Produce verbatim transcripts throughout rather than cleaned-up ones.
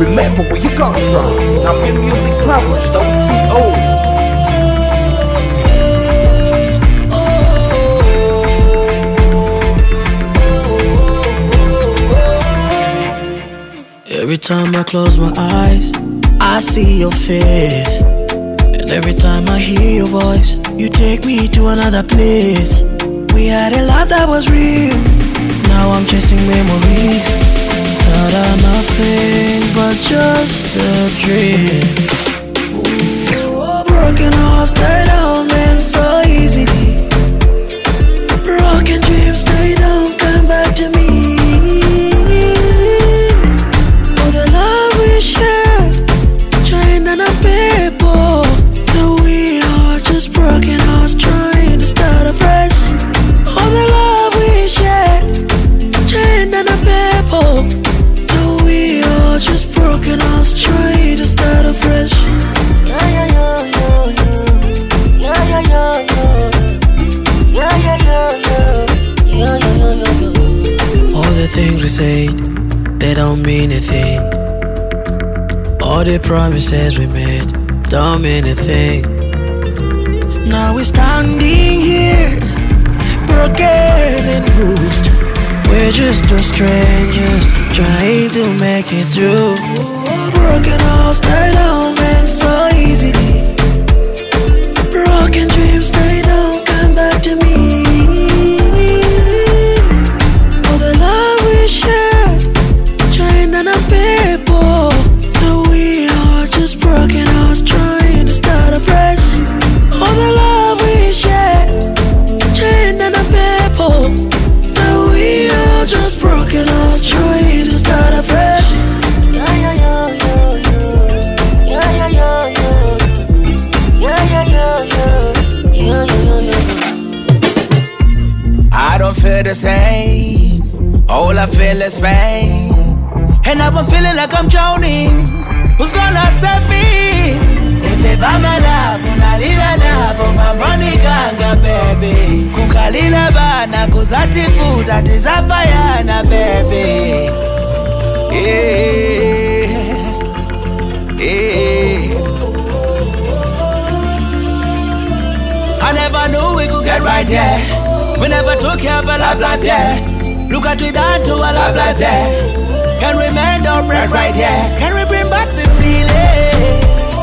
Remember where you got from. Zambian Music Plumbers, don't see old. Every time I close my eyes, I see your face. And every time I hear your voice, you take me to another place. We had a love that was real. Now I'm chasing memories that are nothing but just a dream. Ooh, broken hearts die down, man, so easily. Broken dreams, they don't come back to me. People, now we are just broken hearts trying to start afresh. All the love we shared, chained on the people. Now we are just broken hearts trying to start afresh. Yeah, yeah, yeah, yeah, yeah, yeah, yeah, yeah, yeah, yeah, yeah, yeah, yeah, yeah, yeah. All the things we said, they don't mean a thing. All the promises we made don't mean a thing. Now we're standing here, broken and bruised. We're just two strangers trying to make it through. Broken hearts die down, man, so easily. Broken dreams, they don't come back to me. All the love we shared, chained on our people. Just broken hearts trying to start afresh. All the love we shared, chained on the people. Now we are just broken hearts trying to start afresh. Yeah, yeah, yeah, yeah, yeah. Yeah, yeah, yeah, yeah. Yeah, yeah, yeah, yeah. Yeah, yeah, yeah. I don't feel the same. All I feel is pain. And I've been feeling like I'm drowning. Who's gonna save me? If ever my love, unalila labo mamboni kanga baby. Kunkalila bana kuzati futa tizapayana baby. Yeah, yeah. I never knew we could get right here. We never took care of a love life, yeah. Look at we done to a love life, yeah. Can we mend our bread right here? Can we bring back the feeling?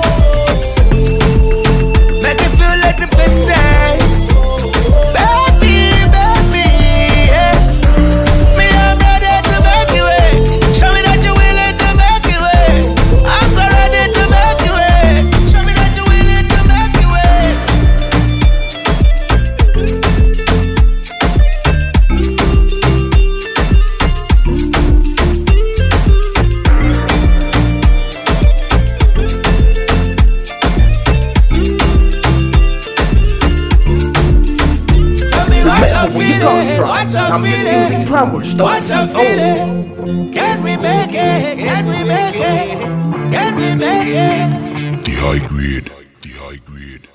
Make it feel like the first days. Baby, baby, yeah. Me, I'm ready to make you wait. Show me that you're willing to make it wait. I'm so ready to make you wait. Show me that you're willing to make it Where you got from? Zambian Music Plumbers, don't see old. Can we make it? Can we make it? Can we make it? The high grade, the high grade.